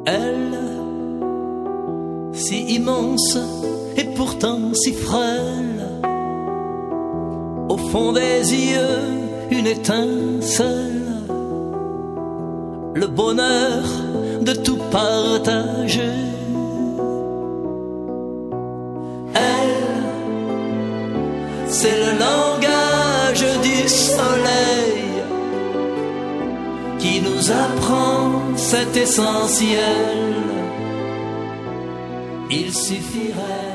Elle, si immense et pourtant si frêle, au fond des yeux une étincelle, le bonheur de tout partager. Elle, c'est le langage du soleil qui nous apprend cet essentiel. Il suffirait